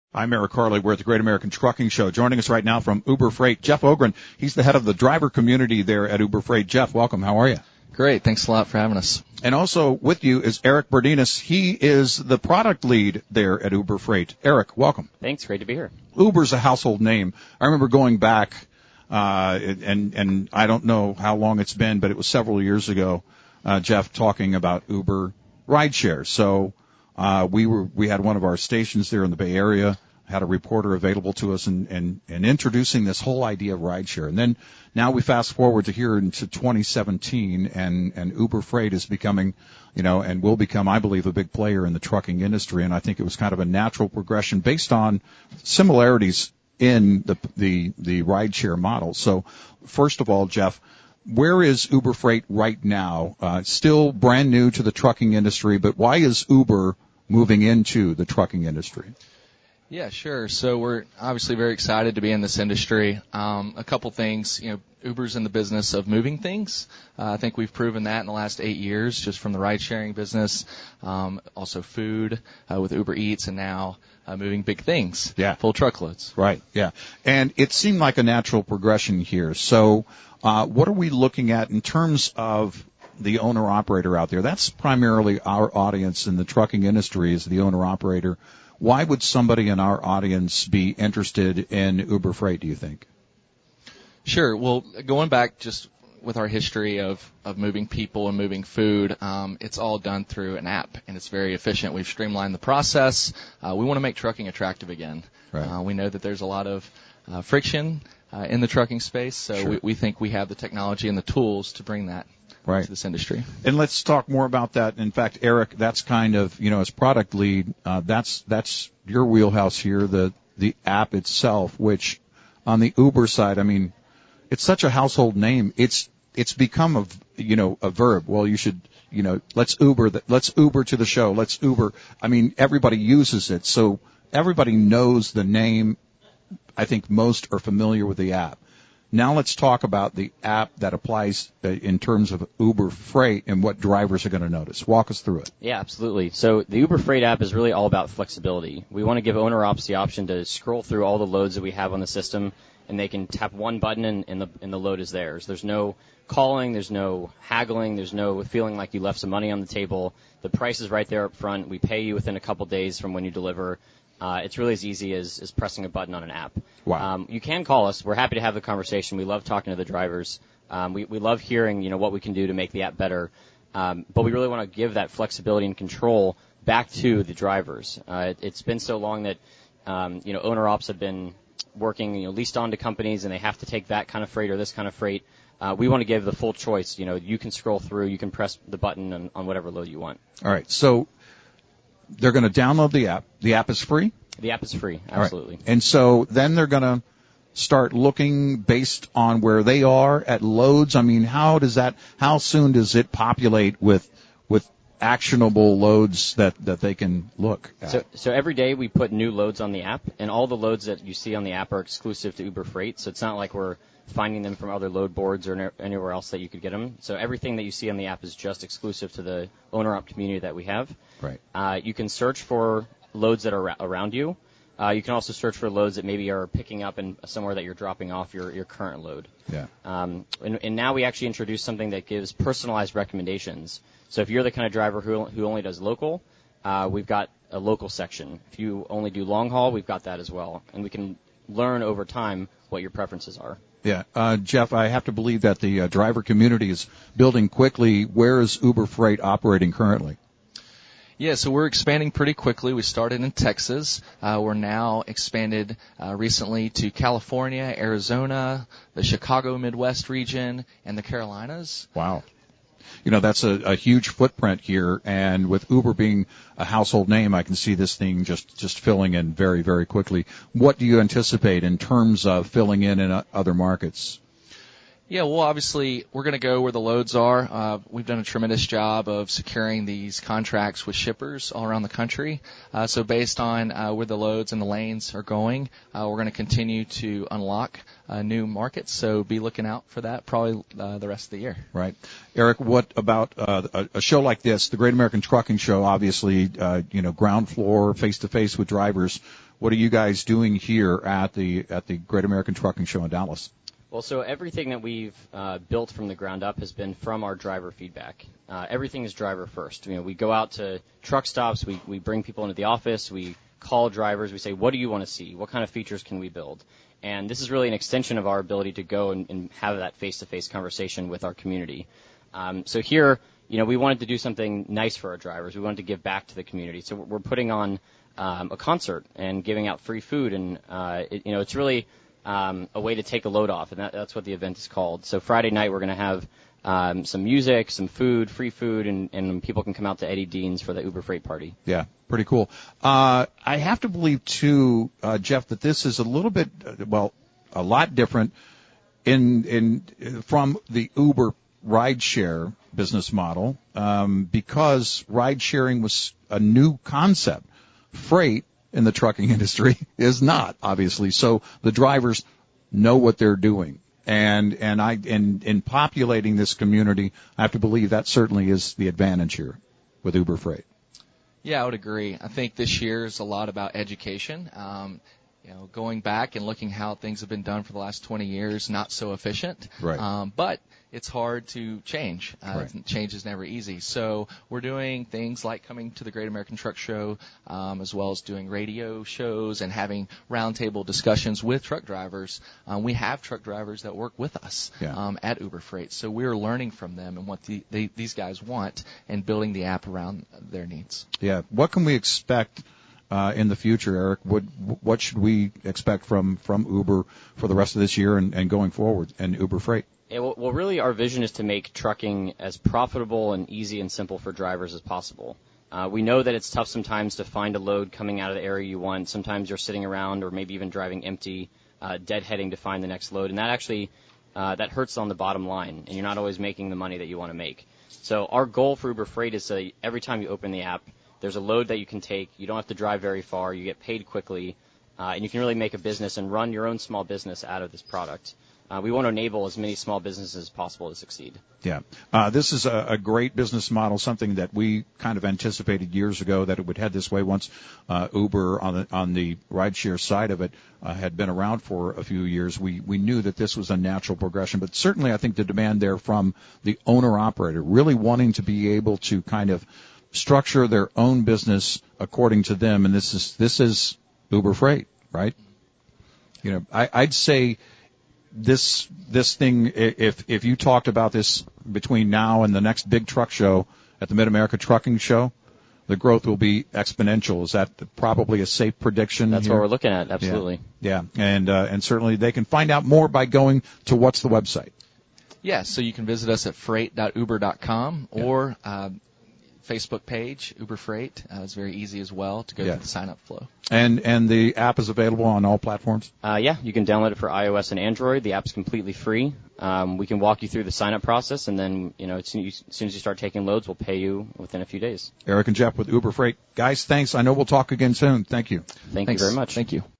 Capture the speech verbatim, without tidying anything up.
I'm Eric Carley. We're at the Great American Trucking Show. Joining us right now from Uber Freight, Jeff Ogren. He's the head of the driver community there at Uber Freight. Jeff, welcome. How are you? Great. Thanks a lot for having us. And also with you is Eric Berdinas. He is the product lead there at Uber Freight. Eric, welcome. Thanks. Great to be here. Uber's a household name. I remember going back, uh, and, and I don't know how long it's been, but it was several years ago, uh, Jeff, talking about Uber rideshare. So, uh, we were, we had one of our stations there in the Bay Area, had a reporter available to us and, and, and introducing this whole idea of rideshare. And then now we fast forward to here into twenty seventeen and, and Uber Freight is becoming, you know, and will become, I believe, a big player in the trucking industry. And I think it was kind of a natural progression based on similarities in the, the, the rideshare model. So first of all, Jeff, where is Uber Freight right now? Uh, still brand new to the trucking industry, but why is Uber moving into the trucking industry? Yeah, sure. So we're obviously very excited to be in this industry. Um, a couple things, you know, Uber's in the business of moving things. Uh, I think we've proven that in the last eight years, just from the ride-sharing business, um, also food uh, with Uber Eats, and now uh, moving big things, yeah, full truckloads. Right. Yeah, and it seemed like a natural progression here. So, uh, what are we looking at in terms of the owner-operator out there? That's primarily our audience in the trucking industry, is the owner-operator. Why would somebody in our audience be interested in Uber Freight, do you think? Sure. Well, going back just with our history of, of moving people and moving food, um, it's all done through an app, and it's very efficient. We've streamlined the process. Uh, we want to make trucking attractive again. Right. Uh, we know that there's a lot of uh, friction uh, in the trucking space, so sure. we, we think we have the technology and the tools to bring that right. to this industry. And let's talk more about that. In fact, Eric, that's kind of, you know, as product lead, uh, that's that's your wheelhouse here, the the app itself, which on the Uber side, I mean, it's such a household name. It's it's become a, you know, a verb. Well, you should, you know, let's Uber the, let's Uber to the show. Let's Uber. I mean, everybody uses it. So everybody knows the name. I think most are familiar with the app. Now let's talk about the app that applies in terms of Uber Freight and what drivers are going to notice. Walk us through it. Yeah, absolutely. So the Uber Freight app is really all about flexibility. We want to give owner-ops the option to scroll through all the loads that we have on the system, and they can tap one button and, and, the, and the load is theirs. There's no calling, there's no haggling, there's no feeling like you left some money on the table. The price is right there up front. We pay you within a couple days from when you deliver. Uh, it's really as easy as, as pressing a button on an app. Wow. Um, you can call us. We're happy to have the conversation. We love talking to the drivers. Um, we, we love hearing, you know, what we can do to make the app better. Um, but we really want to give that flexibility and control back to the drivers. Uh, it, it's been so long that, um, you know, owner ops have been working, you know, leased on to companies, and they have to take that kind of freight or this kind of freight. Uh, we want to give the full choice. You know, you can scroll through, you can press the button on, on whatever load you want. All right. So they're going to download the app. The app is free? The app is free, absolutely. Right. And so then they're going to start looking based on where they are at loads. I mean, how does that, how soon does it populate with, with actionable loads that, that they can look at? So, so every day we put new loads on the app, and all the loads that you see on the app are exclusive to Uber Freight. So it's not like we're finding them from other load boards or anywhere else that you could get them. So everything that you see on the app is just exclusive to the owner-op community that we have. Right. Uh, you can search for loads that are around you. Uh, you can also search for loads that maybe are picking up in somewhere that you're dropping off your, your current load. Yeah. Um, and, and now we actually introduced something that gives personalized recommendations. So if you're the kind of driver who who only does local, uh, we've got a local section. If you only do long haul, we've got that as well. And we can learn over time what your preferences are. Yeah. Uh, Jeff, I have to believe that the uh, driver community is building quickly. Where is Uber Freight operating currently? Yeah, so we're expanding pretty quickly. We started in Texas. Uh, we're now expanded uh, recently to California, Arizona, the Chicago Midwest region, and the Carolinas. Wow. You know, that's a, a huge footprint here, and with Uber being a household name, I can see this thing just, just filling in very, very quickly. What do you anticipate in terms of filling in in uh, other markets? Yeah, well, obviously, we're going to go where the loads are. Uh, we've done a tremendous job of securing these contracts with shippers all around the country. Uh, so based on uh, where the loads and the lanes are going, uh, we're going to continue to unlock uh, new markets. So be looking out for that probably uh, the rest of the year. Right. Eric, what about uh, a, a show like this, the Great American Trucking Show, obviously, uh, you know, ground floor, face-to-face with drivers. what are you guys doing here at the at the Great American Trucking Show in Dallas? Well, so everything that we've uh, built from the ground up has been from our driver feedback. Uh, everything is driver first. You know, we go out to truck stops, we, we bring people into the office, we call drivers, we say, what do you want to see? What kind of features can we build? And this is really an extension of our ability to go and, and have that face-to-face conversation with our community. Um, so here, you know, we wanted to do something nice for our drivers. We wanted to give back to the community. So we're putting on um, a concert and giving out free food, and uh, it, you know, it's really Um, a way to take a load off, and that, that's what the event is called. So Friday night we're going to have um, some music, some food, free food, and, and people can come out to Eddie Dean's for the Uber Freight party. Yeah, pretty cool. Uh, I have to believe, too, uh, Jeff, that this is a little bit, uh, well, a lot different in in from the Uber rideshare business model um, because ride sharing was a new concept. Freight in the trucking industry is not, obviously. So the drivers know what they're doing. And and I in in populating this community, I have to believe that certainly is the advantage here with Uber Freight. Yeah, I would agree. I think this year is a lot about education. Um, you know, going back and looking how things have been done for the last twenty years, not so efficient. Right. Um, but it's hard to change. Uh, right. Change is never easy. So we're doing things like coming to the Great American Truck Show, um, as well as doing radio shows and having roundtable discussions with truck drivers. Um, we have truck drivers that work with us yeah. um, at Uber Freight. So we're learning from them and what the, they, these guys want and building the app around their needs. Yeah. What can we expect Uh, in the future, Eric? What what should we expect from, from Uber for the rest of this year and, and going forward and Uber Freight? Yeah, well, well, really our vision is to make trucking as profitable and easy and simple for drivers as possible. Uh, we know that it's tough sometimes to find a load coming out of the area you want. Sometimes you're sitting around or maybe even driving empty, uh, deadheading to find the next load, and that actually uh, that hurts on the bottom line, and you're not always making the money that you want to make. So our goal for Uber Freight is that every time you open the app, there's a load that you can take. You don't have to drive very far. You get paid quickly, uh, and you can really make a business and run your own small business out of this product. Uh, we want to enable as many small businesses as possible to succeed. Yeah. Uh, this is a, a great business model, something that we kind of anticipated years ago that it would head this way once uh, Uber on the, on the rideshare side of it uh, had been around for a few years. We, we knew that this was a natural progression, but certainly I think the demand there from the owner-operator really wanting to be able to kind of structure their own business according to them, and this is this is Uber Freight, right? You know, I, I'd say this this thing, if if you talked about this between now and the next big truck show at the Mid-America Trucking Show, the growth will be exponential. Is that probably a safe prediction? That's here? what we're looking at, absolutely. Yeah, yeah. and uh, and certainly they can find out more by going to what's the website? Yeah, so you can visit us at freight dot uber dot com yeah. or uh, Facebook page, Uber Freight. Uh, it's very easy as well to go yeah. through the sign-up flow. And and the app is available on all platforms? Uh, yeah, you can download it for iOS and Android. The app's completely free. Um, we can walk you through the sign-up process, and then, you know, as soon, as soon as you start taking loads, we'll pay you within a few days. Eric and Jeff with Uber Freight. Guys, thanks. I know we'll talk again soon. Thank you. Thank Thanks. you very much. Thank you.